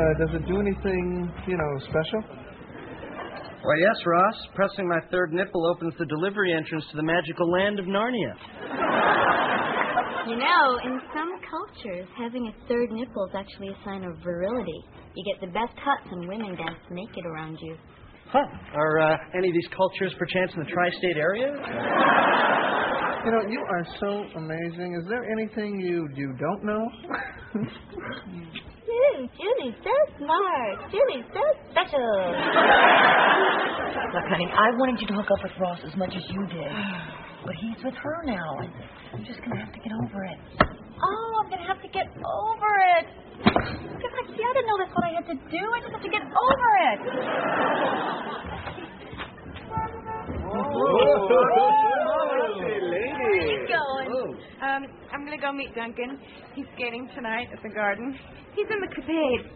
does it do anything, special? Why, yes, Ross. Pressing my third nipple opens the delivery entrance to the magical land of Narnia. In some cultures, having a third nipple is actually a sign of virility. You get the best huts and women dance naked around you. Huh. Are any of these cultures perchance in the tri-state area? You are so amazing. Is there anything you don't know? Julie's so smart. Julie's so special. Look, honey, I wanted you to hook up with Ross as much as you did. But he's with her now, and I'm just going to have to get over it. Oh, I'm going to have to get over it. Because I didn't know that's what I had to do. I just have to get over it. Hey, lady. Where are you going? I'm going to go meet Duncan. He's skating tonight at the garden. He's in the capade.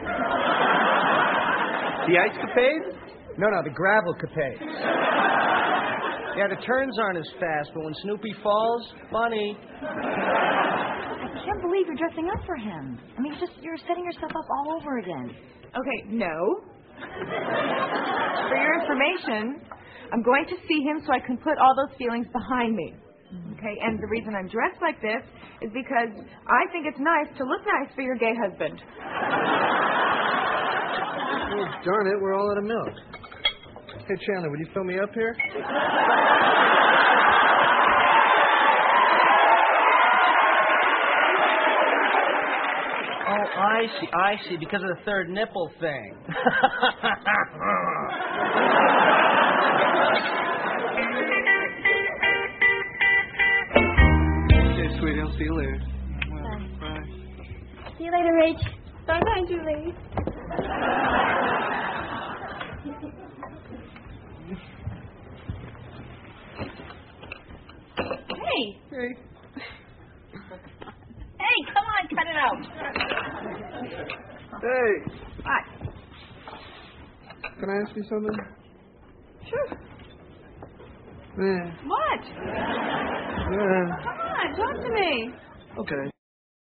The ice capade? No, the gravel capade. Yeah, the turns aren't as fast, but when Snoopy falls, funny. I can't believe you're dressing up for him. I mean, you're setting yourself up all over again. Okay, no. For your information, I'm going to see him so I can put all those feelings behind me. Okay, and the reason I'm dressed like this is because I think it's nice to look nice for your gay husband. Oh, darn it, we're all out of milk. Hey, Chandler, would you fill me up here? Oh, I see, because of the third nipple thing. Okay, sweetie, I'll see you later. Bye. See you later, Rach. Bye-bye, Julie. Hey, come on, cut it out. Hey, What? can I ask you something? Sure. Yeah. What? Yeah. Come on, talk to me. Okay.